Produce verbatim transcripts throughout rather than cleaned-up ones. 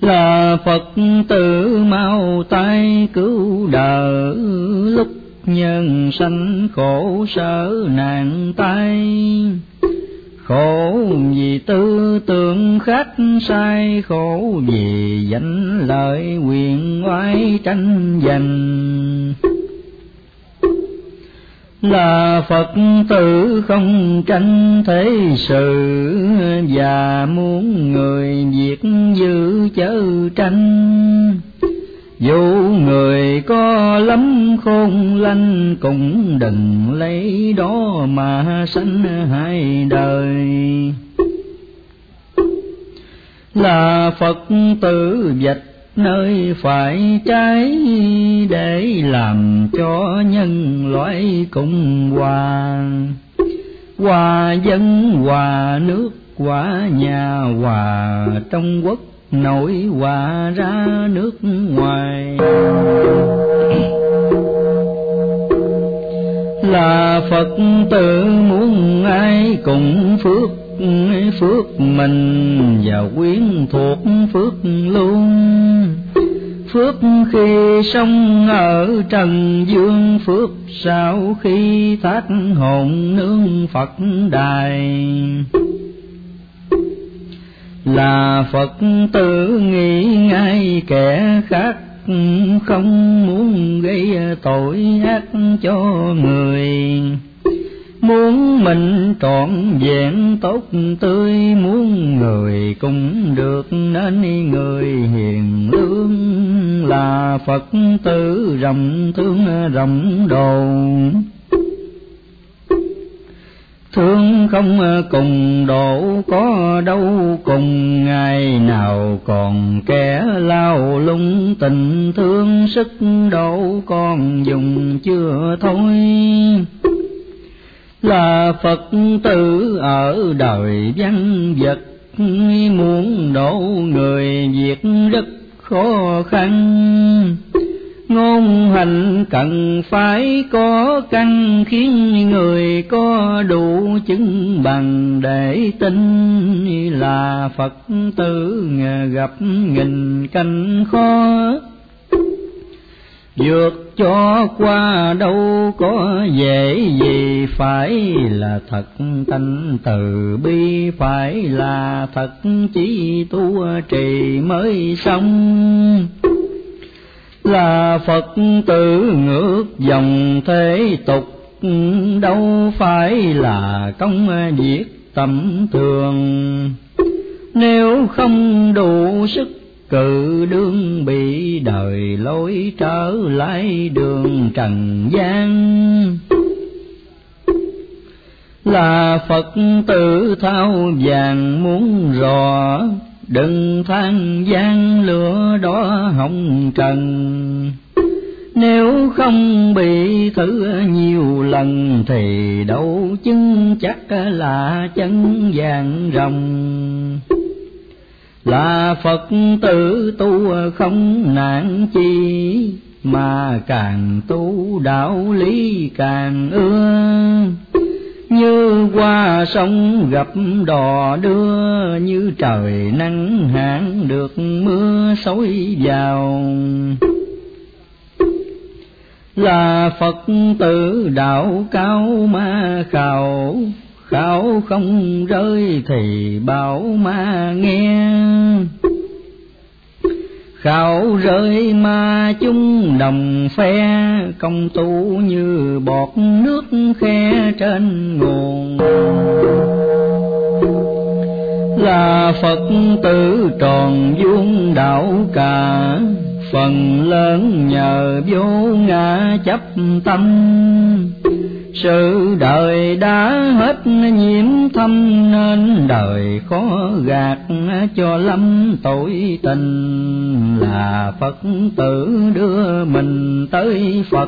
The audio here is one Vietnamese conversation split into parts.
Là Phật tử mau tay cứu đỡ, lúc nhân sanh khổ sở nạn tai. Khổ vì tư tưởng khác sai, khổ vì danh lợi quyền oai tranh giành. Là Phật tử không tranh thế sự, và muốn người việc dư chớ tranh. Dù người có lắm khôn lanh, cũng đừng lấy đó mà sanh hai đời. Là Phật tử vạch nơi phải trái, để làm cho nhân loại cùng hòa. Hòa dân, hòa nước, hòa nhà, hòa trong quốc nội, hòa ra nước ngoài. Là Phật tử muốn ai cùng phước, phước mình và quyến thuộc phước luôn. Phước khi sống ở trần dương, phước sau khi thác hồn nương Phật đài. Là Phật tử nghĩ ngay kẻ khác, không muốn gây tội ác cho người. Muốn mình trọn vẹn tốt tươi, muốn người cũng được nên người hiền lương. Là Phật tử rộng thương rộng độ, thương không cùng độ có đâu cùng. Ngày nào còn kẻ lao lung tình thương, sức độ còn dùng chưa thôi. Là Phật tử ở đời văn vật, muốn độ người việc rất khó khăn. Ngôn hành cần phải có căn, khiến người có đủ chứng bằng để tin. Là Phật tử gặp nghìn canh khó, vượt cho qua đâu có dễ gì. Phải là thật tánh từ bi, phải là thật chí tu trì mới xong. Là Phật tử ngược dòng thế tục, đâu phải là công việc tầm thường. Nếu không đủ sức cự đương, bị đời lối trở lại đường trần gian. Là Phật tử thao vàng muốn rò, đừng than gian lửa đó hồng trần. Nếu không bị thử nhiều lần, thì đâu chứng chắc là chân vàng rồng. Là Phật tử tu không nạn chi, mà càng tu đạo lý càng ưa. Như qua sông gặp đò đưa, như trời nắng hạn được mưa xối vào. Là Phật tử đạo cao ma khảo, khảo không rơi thì bảo ma nghe. Khảo rơi ma chung đồng phe, công tu như bọt nước khe trên nguồn. Là Phật tử tròn vuông đạo cả, phần lớn nhờ vô ngã chấp tâm. Sự đời đã hết nhiễm thâm, nên đời khó gạt cho lắm tội tình. Là Phật tử đưa mình tới Phật,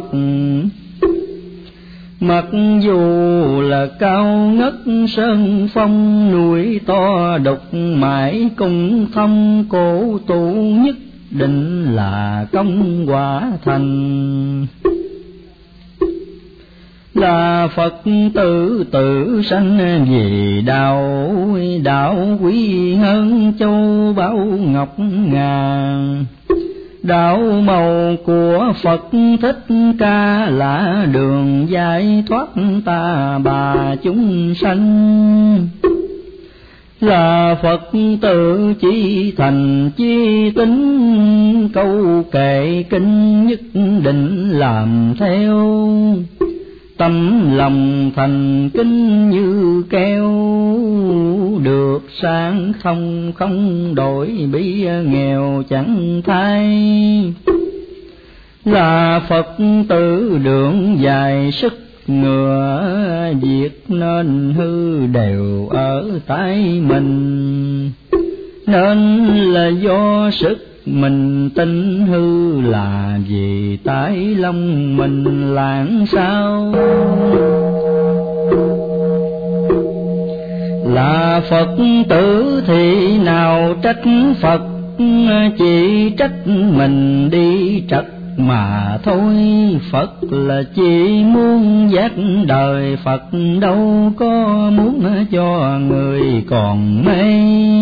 mặc dù là cao ngất sơn phong. Núi to đục mãi cùng thông, cổ tu nhất định là công quả thành. là Phật tử tự sanh vì đạo, đạo quý hơn châu báu ngọc ngà. Đạo màu của Phật Thích Ca là đường giải thoát ta bà chúng sanh. Là Phật tự chí thành chi tín, câu kệ kinh nhất định làm theo. Tâm lòng thành kính như keo, được sang không không đổi, bị nghèo chẳng thay. Là Phật tử đường dài sức ngừa, việc nên hư đều ở tay mình. Nên là do sức mình tin, hư là vì tái lòng mình lãng sao. Là Phật tử thì nào trách Phật, chỉ trách mình đi trật mà thôi. Phật là chỉ muốn giác đời, Phật đâu có muốn cho người còn mê.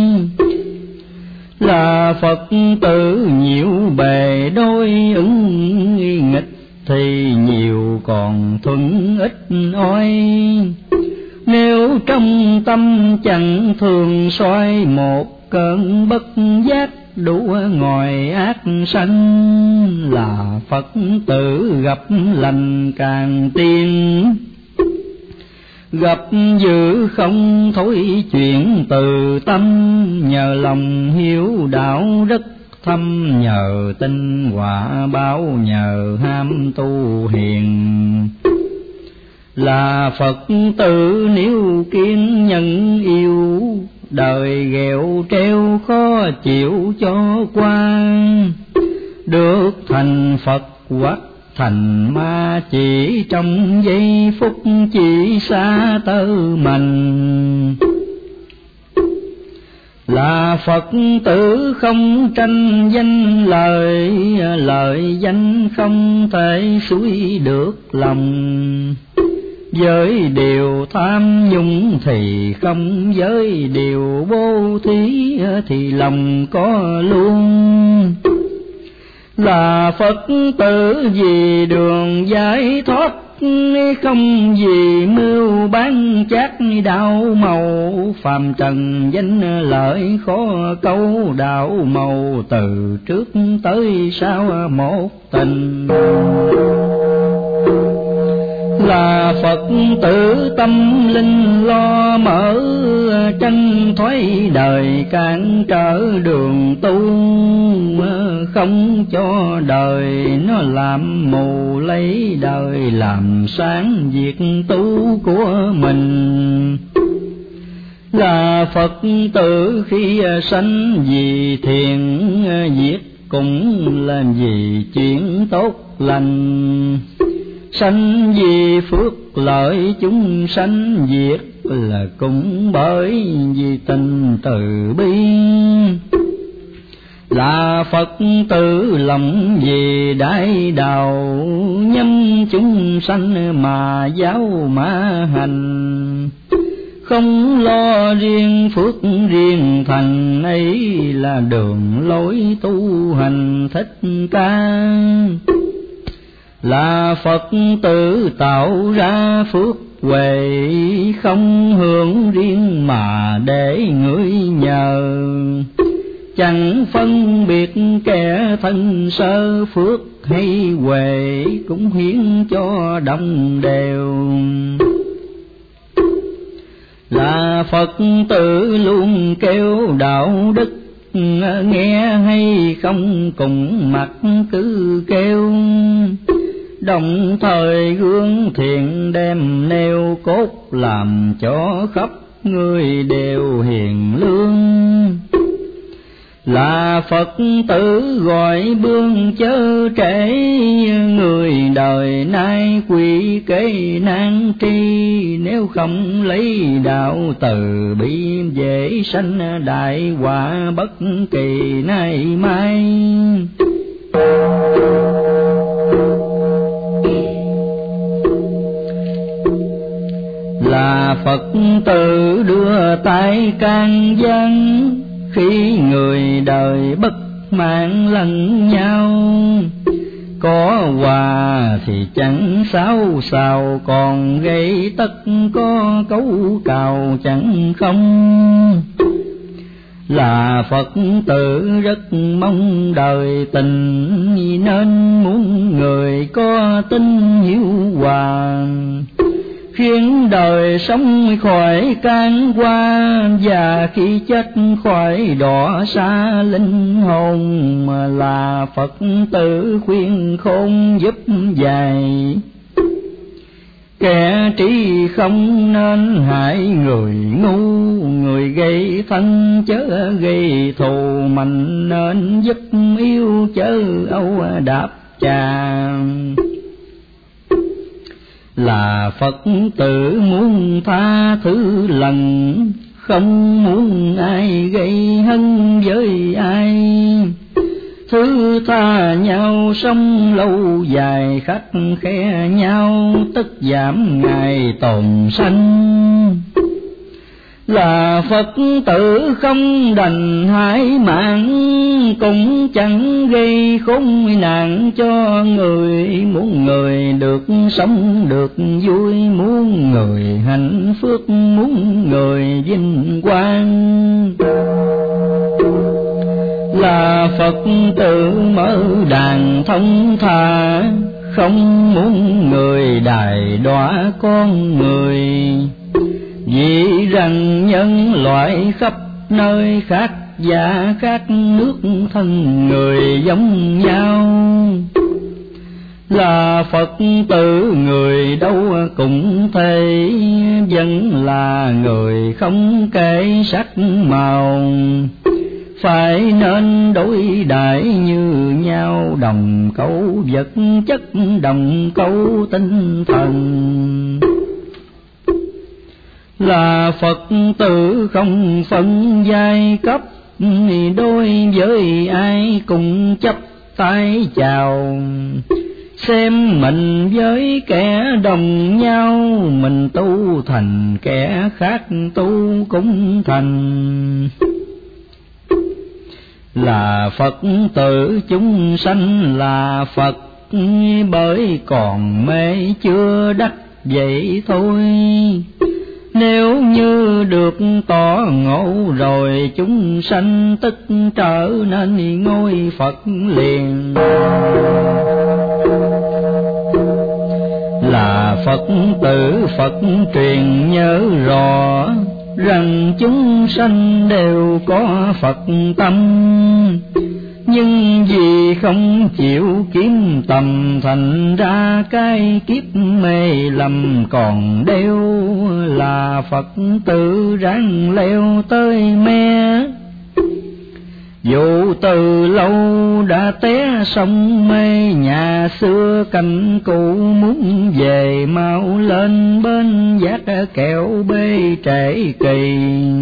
Là Phật tử nhiều bề đôi ứng, nghịch thì nhiều còn thuận ít oi. Nếu trong tâm chẳng thường soi, một cơn bất giác đủ ngòi ác sanh. Là Phật tử gặp lành càng tiên, gặp dữ không thối chuyển từ tâm. Nhờ lòng hiếu đạo rất thâm, nhờ tinh quả báo, nhờ ham tu hiền. Là Phật tử nếu kiên nhẫn yêu, đời ghẹo treo khó chịu cho qua. Được thành Phật hoặc thành ma, chỉ trong giây phút chỉ xa tơ mình. Là Phật tử không tranh danh lợi, lợi danh không thể suy được lòng. Với điều tham nhũng thì không, với điều bố thí thì lòng có luôn. Là Phật tử vì đường giải thoát, không vì mưu bán chát đạo màu. Phàm trần danh lợi khó câu, đạo màu từ trước tới sau một tình. Là Phật tử tâm linh lo mở, tranh thoái đời cản trở đường tu. Không cho đời nó làm mù, lấy đời làm sáng việc tu của mình. Là Phật tử khi sanh vì thiện, việc cũng là vì chuyện tốt lành. Sanh vì phước lợi chúng sanh, việc là cũng bởi vì tình từ bi. Là Phật tử lòng vì đại đạo, nhâm chúng sanh mà giáo mà hành. Không lo riêng phước riêng thành, ấy là đường lối tu hành Thích Ca. Là Phật tử tạo ra phước huệ, không hưởng riêng mà để người nhờ. Chẳng phân biệt kẻ thân sơ, phước hay huệ cũng hiến cho đồng đều. Là Phật tử luôn kêu đạo đức, nghe hay không cùng mặt cứ kêu. Đồng thời gương thiện đem nêu cốt, làm cho khắp người đều hiền lương. Là Phật tử gọi bương chớ trễ, người đời nay quỷ kế nan tri. Nếu không lấy đạo từ bi, dễ sanh đại họa bất kỳ nay mai. Phật tử đưa tay can dân, khi người đời bất mãn lẫn nhau. Có hòa thì chẳng sao sao, còn gây tất có cấu cào chẳng không. Là Phật tử rất mong đời tình, nên muốn người có tin hiếu hòa, khiến đời sống khỏi can qua, và khi chết khỏi đọa xa linh hồn. Mà là Phật tử khuyên khôn giúp dạy, kẻ trí không nên hại người ngu. Người gây thân chớ gây thù, mạnh nên giúp yêu chớ âu đạp trà. Là Phật tử muốn tha thứ lần, không muốn ai gây hấn với ai. Thứ tha nhau sống lâu dài, khắc khe nhau tất giảm ngày tồn sanh. Là Phật tử không đành hại mạng, cũng chẳng gây khốn nạn cho người. Muốn người được sống được vui, muốn người hạnh phúc, muốn người vinh quang. Là Phật tử mở đàn thông thả, không muốn người đài đọa con người. Vì rằng nhân loại khắp nơi khác giá khác nước, thân người giống nhau. Là Phật tử người đâu cũng thế, vẫn là người không kể sắc màu. Phải nên đối đãi như nhau, đồng cấu vật chất, đồng cấu tinh thần. Là Phật tử không phân giai cấp, đối với ai cùng chấp tay chào. Xem mình với kẻ đồng nhau, mình tu thành kẻ khác tu cũng thành. Là Phật tử chúng sanh là Phật, bởi còn mê chưa đắc vậy thôi. Nếu như được tỏ ngộ rồi, chúng sanh tức trở nên ngôi Phật liền. Là Phật tử Phật truyền nhớ rõ, rằng chúng sanh đều có Phật tâm. Nhưng vì không chịu kiếm tầm, thành ra cái kiếp mê lầm còn đeo. Là Phật tử ráng leo tới me, dù từ lâu đã té sông mê. Nhà xưa cảnh cũ muốn về, mau lên bên giác kẹo bê trễ kỳ.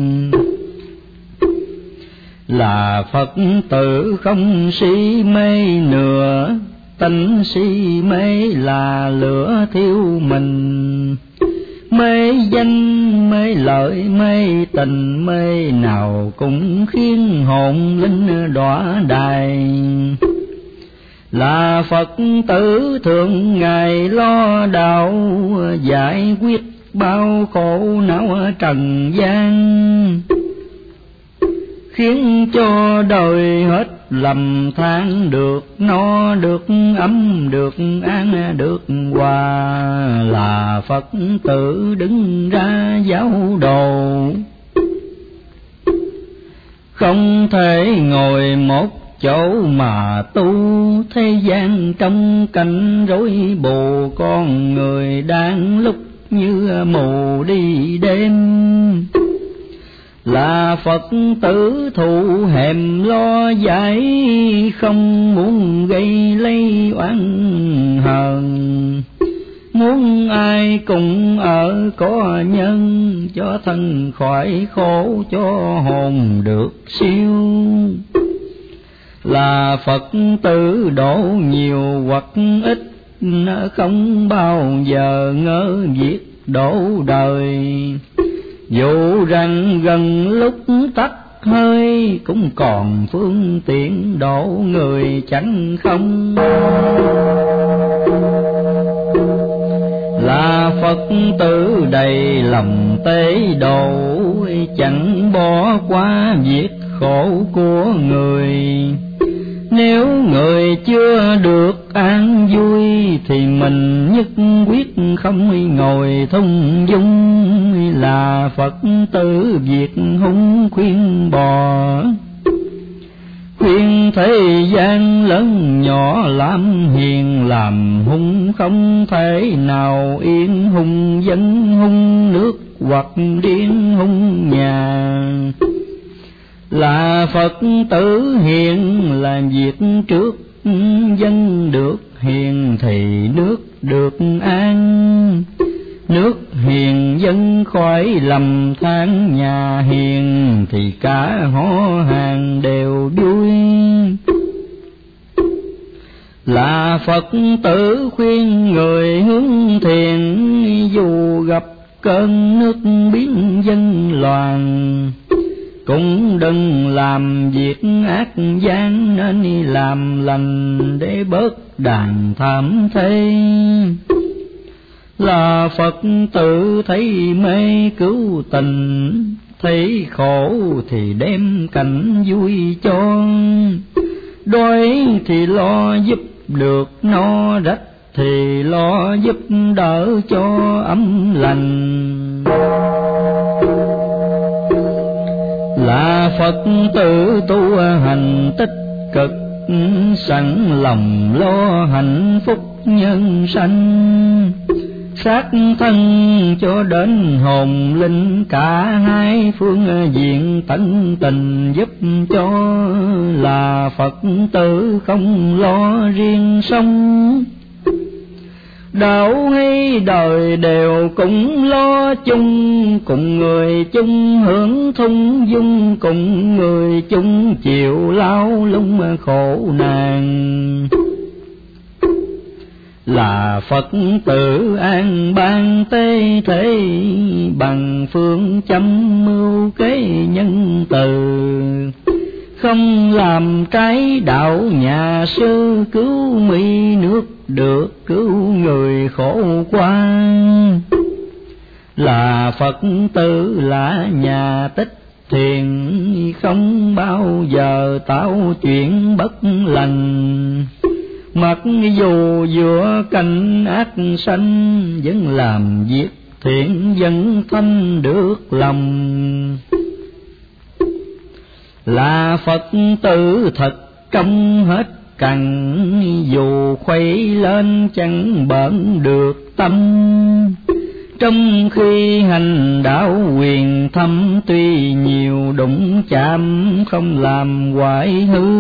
Là Phật tử không si mê nữa, tánh si mê là lửa thiêu mình. Mê danh, mê lợi, mê tình, mê nào cũng khiến hồn linh đọa đài. Là Phật tử thường ngày lo đạo, giải quyết bao khổ não trần gian. Khiến cho đời hết lầm than, được no được ấm, được an được hòa. Là Phật tử đứng ra giáo đồ, không thể ngồi một chỗ mà tu. Thế gian trong cảnh rối bù, con người đang lúc như mù đi đêm. Là Phật tử thụ hèm lo giải, không muốn gây lây oán hờn. Muốn ai cùng ở có nhân, cho thân khỏi khổ, cho hồn được siêu. Là Phật tử độ nhiều hoặc ít, không bao giờ ngỡ việc đổ đời. Dù rằng gần lúc tắt hơi, cũng còn phương tiện độ người chẳng không. Là Phật tử đầy lòng tế độ, chẳng bỏ qua việc khổ của người. Nếu người chưa được an vui, thì mình nhất quyết không ngồi thung dung. Là Phật tử việc hung khuyên bò, khuyên thế gian lớn nhỏ làm hiền làm hung, không thể nào yên hung dân hung nước hoặc điên hung nhà. Là Phật tử hiền làm việc trước, dân được hiền thì nước được an. Nước hiền dân khỏi lầm than, nhà hiền thì cả họ hàng đều vui. Là Phật tử khuyên người hướng thiện, dù gặp cơn nước biến dân loạn. Cũng đừng làm việc ác gian, nên làm lành để bớt đàn thảm thế. Là Phật tử thấy mê cứu tình, thấy khổ thì đem cảnh vui cho. Đói thì lo giúp được no, rách thì lo giúp đỡ cho ấm lành. Là Phật tử tu hành tích cực, sẵn lòng lo hạnh phúc nhân sanh. Sát thân cho đến hồn linh, cả hai phương diện tận tình giúp cho. Là Phật tử không lo riêng sống, đạo hay đời đều cũng lo chung. Cùng người chung hưởng thung dung, cùng người chung chịu lao lung khổ nạn. Là Phật tử an ban tế thế, bằng phương châm mưu kế nhân từ. Không làm trái đạo nhà sư, cứu mi nước được cứu người khổ qua. Là Phật tử là nhà tích thiền, không bao giờ tạo chuyện bất lành. Mặc dù giữa cảnh ác sanh, vẫn làm việc thiện vẫn thanh được lòng. Là Phật tử thật trong hết cằn, dù khuấy lên chẳng bận được tâm. Trong khi hành đạo quyền thâm, tuy nhiều đụng chạm không làm hoại hư.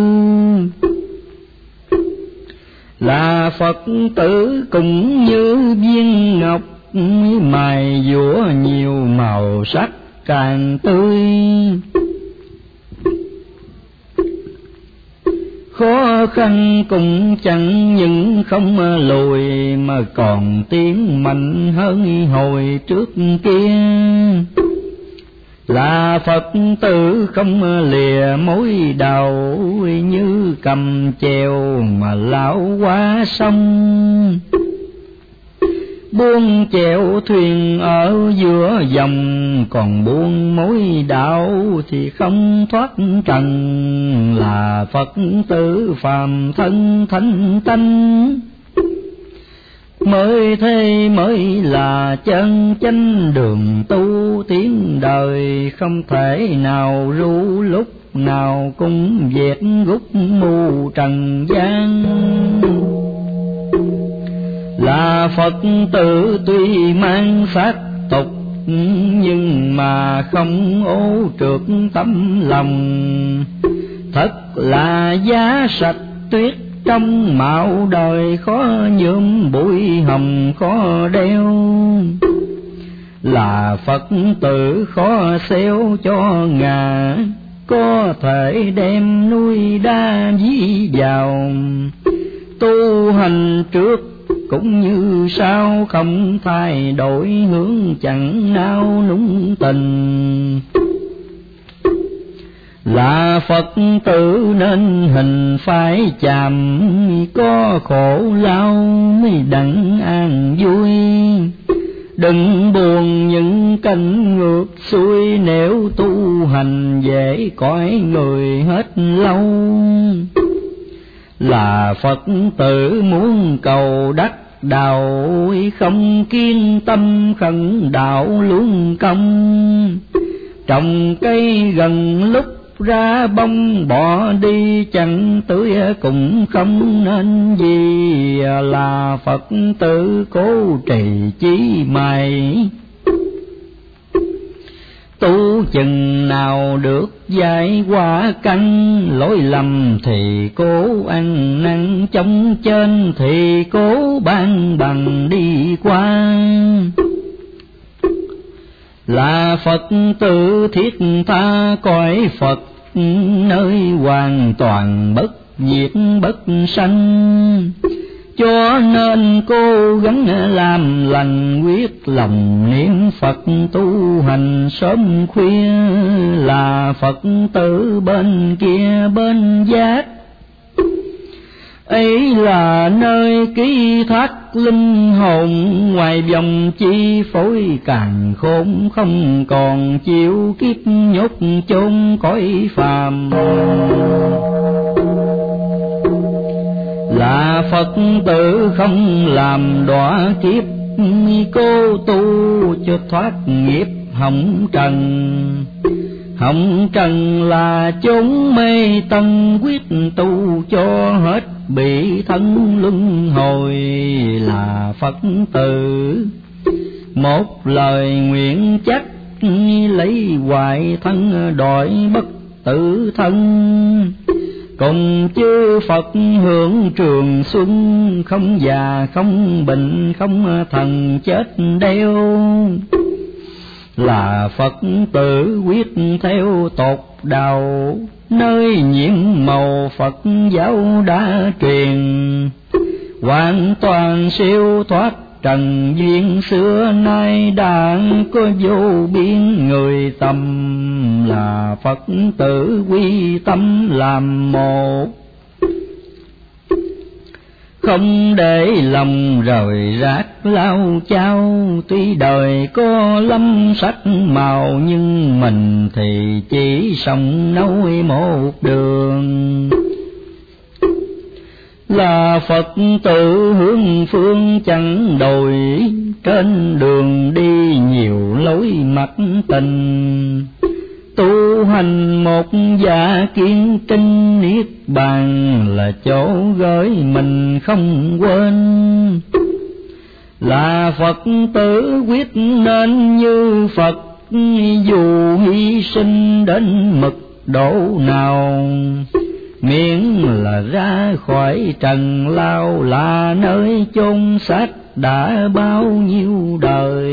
Là Phật tử cũng như viên ngọc, mài dũa nhiều màu sắc càng tươi. Khó khăn cũng chẳng những không lùi, mà còn tiến mạnh hơn hồi trước kia. Là Phật tử không lìa mối đầu, như cầm chèo mà lão qua sông. Buông chèo thuyền ở giữa dòng, còn buông mối đạo thì không thoát trần. Là Phật tử phàm thân thánh tánh, mới thế mới là chân chánh đường tu tiến đời. Không thể nào ru lúc nào cũng dẹp gút mù trần gian. Là Phật tử tuy mang xác tục, nhưng mà không ô trượt tấm lòng. Thật là giá sạch tuyết trong mạo đời, khó nhuộm bụi hồng khó đeo. Là Phật tử khó xéo cho ngà, có thể đem nuôi đa dí vào. Tu hành trước cũng như sao không thay đổi hướng, chẳng nao núng tình. Là Phật tử nên hình phải chạm, có khổ lao mới đặng an vui. Đừng buồn những cảnh ngược xuôi, nếu tu hành dễ cõi người hết lâu. Là Phật tử muốn cầu đắc đạo, không kiên tâm khẩn đạo luôn công. Trồng cây gần lúc ra bông bỏ đi, chẳng tưới cũng không nên gì. Là Phật tử cố trì chí mày, tu chừng nào được giải quả căn. Lỗi lầm thì cố ăn năn, chống trên thì cố ban bằng đi qua. Là Phật tử thiết tha cõi Phật, nơi hoàn toàn bất diệt bất sanh. Cho nên cố gắng làm lành, quyết lòng niệm Phật tu hành sớm khuya. Là Phật tử bên kia bên giác, ấy là nơi ký thác linh hồn. Ngoài vòng chi phối càng khôn, không còn chịu kiếp nhốt chôn cõi phàm. Là Phật tử không làm đọa kiếp, cô tu cho thoát nghiệp hồng trần. Hồng trần là chốn mê tân, quyết tu cho hết bị thân luân hồi. Là Phật tử một lời nguyện chắc, lấy hoại thân đòi bất tử thân. Cùng chư Phật hưởng trường xuân, không già không bệnh không thần chết đeo. Là Phật tử quyết theo tột đạo, nơi nhiễm màu Phật giáo đã truyền. Hoàn toàn siêu thoát trần duyên, xưa nay đã có vô biên người tâm. Là Phật tử quy tâm làm một, không để lòng rời rác lao chao. Tuy đời có lâm sắc màu, nhưng mình thì chỉ sống nối một đường. Là Phật tử hướng phương chẳng đổi, trên đường đi nhiều lối mặt tình. Tu hành một giả kiên trinh, niết bàn là chỗ gửi mình không quên. Là Phật tử quyết nên như Phật, dù hy sinh đến mực độ nào. Miễn là ra khỏi trần lao, là nơi chôn xác đã bao nhiêu đời.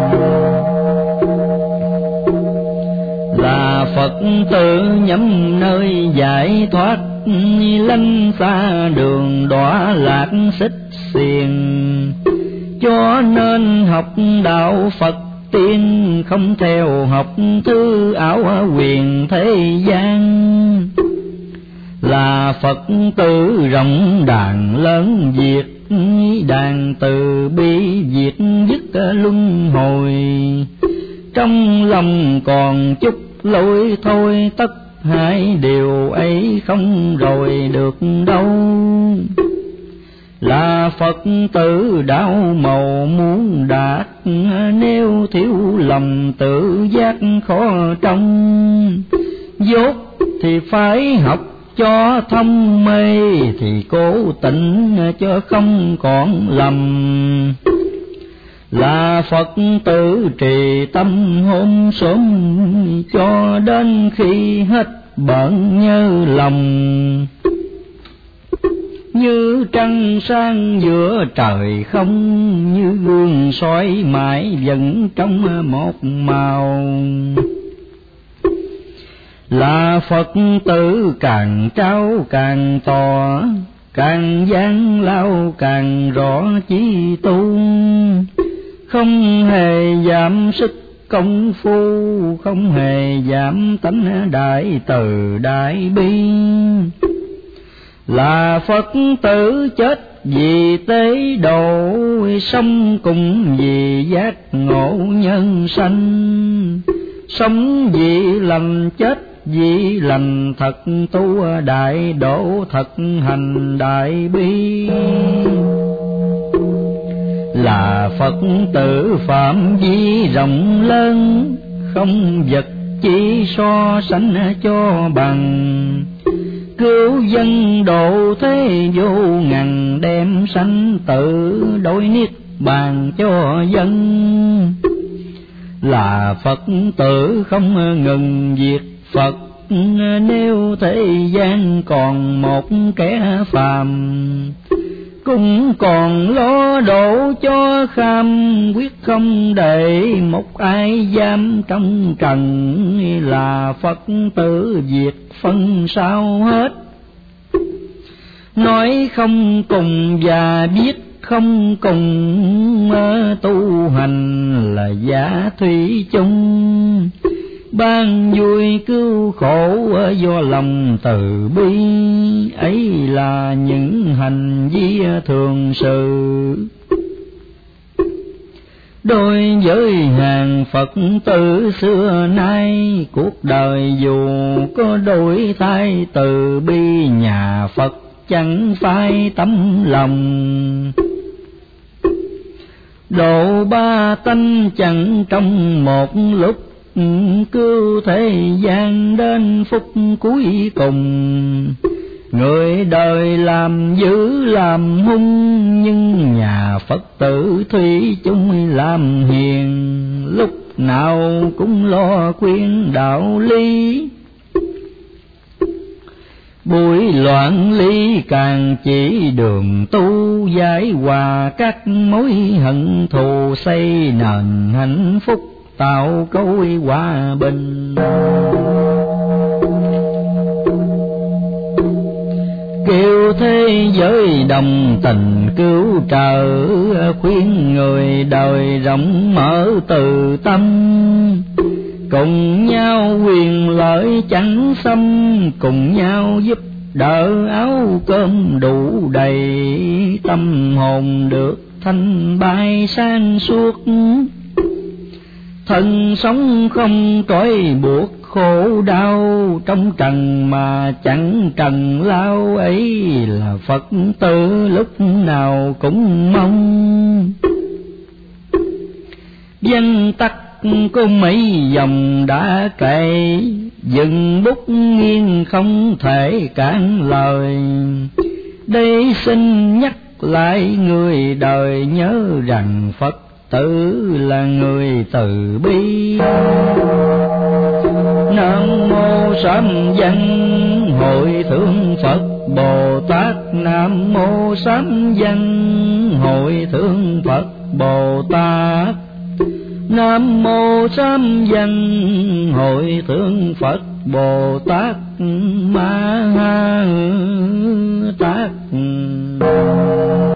Là Phật tử nhắm nơi giải thoát, lánh xa đường đọa lạc xích xiềng. Cho nên học đạo Phật tiên, không theo học thư ảo quyền thế gian. Là Phật tử rộng đàn lớn diệt, đàn từ bi diệt dứt luân hồi. Trong lòng còn chút lỗi thôi, tất hai điều ấy không rồi được đâu. Là Phật tử đạo màu muốn đạt, nếu thiếu lầm tự giác khó trong. Dốt thì phải học cho thông mê, thì cố tỉnh cho không còn lầm. Là Phật tử trì tâm hôm sớm, cho đến khi hết bận nhớ lòng. Như trăng sáng giữa trời không, như gương soi mãi vẫn trong một màu. Là Phật tử càng trao càng to, càng gian lao càng rõ chí tu, không hề giảm sức công phu, không hề giảm tánh đại từ đại bi. Là Phật tử chết vì tế độ, sống cùng vì giác ngộ nhân sanh. Sống vì lành, chết vì lành, thật tu đại độ, thật hành đại bi. Là Phật tử phạm vi rộng lớn, không vật chi so sánh cho bằng. Cứu dân độ thế vô ngần, đem sanh tử đối niết bàn cho dân. Là Phật tử không ngừng việc Phật, nếu thế gian còn một kẻ phàm, cũng còn lo độ cho kham, quyết không để một ai giam trong trần. Là Phật tử việc phân sao hết, nói không cùng và biết không cùng, tu hành là giả thủy chung. Ban vui cứu khổ do lòng từ bi, ấy là những hành vi thường sự. Đối với hàng Phật tử xưa nay, cuộc đời dù có đổi thay từ bi, nhà Phật chẳng phai tấm lòng. Độ ba tánh chẳng trong một lúc, cứu thế gian đến phút cuối cùng. Người đời làm dữ làm hung, nhưng nhà Phật tử thủy chung làm hiền. Lúc nào cũng lo khuyên đạo lý, buổi loạn ly càng chỉ đường tu. Giải hòa các mối hận thù, xây nền hạnh phúc, tạo cối hòa bình. Kêu thế giới đồng tình cứu trợ, khuyên người đời rộng mở từ tâm. Cùng nhau quyền lợi chẳng xâm, cùng nhau giúp đỡ áo cơm đủ đầy. Tâm hồn được thanh bay sang suốt, thân sống không trói buộc khổ đau. Trong trần mà chẳng trần lao, ấy là Phật tử lúc nào cũng mong. Văn tắc có mấy dòng đã kể, dừng bút nghiêng không thể cản lời. Đây xin nhắc lại người đời, nhớ rằng Phật tử là người từ bi. Nam mô Sám Văn Hội Thượng Phật Bồ Tát. Nam mô Sám Văn Hội Thượng Phật Bồ Tát. Nam mô Sám Văn Hội Thượng Phật Bồ Tát Ma Ha Tát.